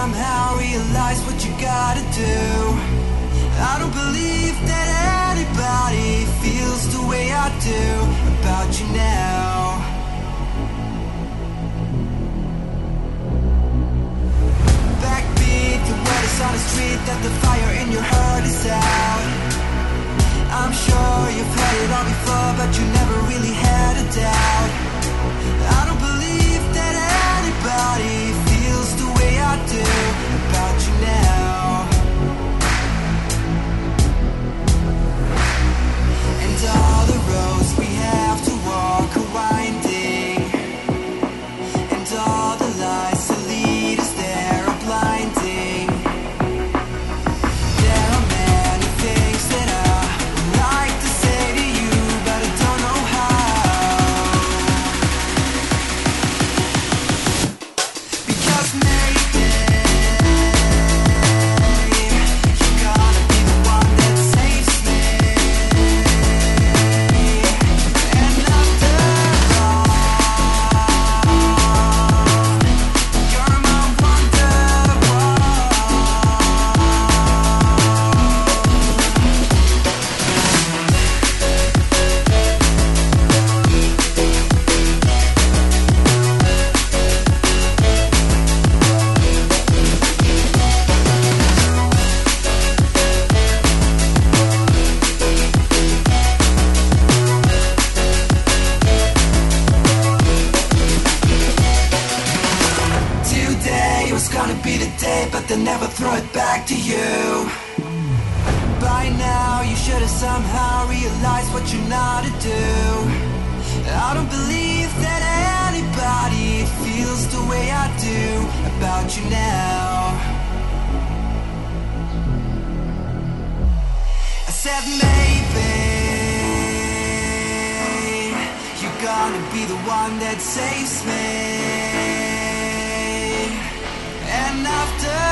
somehow realize what you gotta do. I don't believe that anybody feels the way I do about you now. Backbeat, the word is on the street that the fire in your heart is out. I'm sure you've heard it all before, but you never really had a doubt. I don't believe that anybody feels the way I do about you now. And all the roads we have to walk are winding, and all the lies that lead us there are blinding. There are many things that I would like to say to you, but I don't know how. Because maybe you're gonna be the one that saves me. And after all, you're my wonderwall. Today was gonna be the day, but they never throw it back to you. By now you should have somehow realized what you're not to do. I don't believe that anybody feels the way I do about you now. I said maybe you're gonna be the one that saves me. And after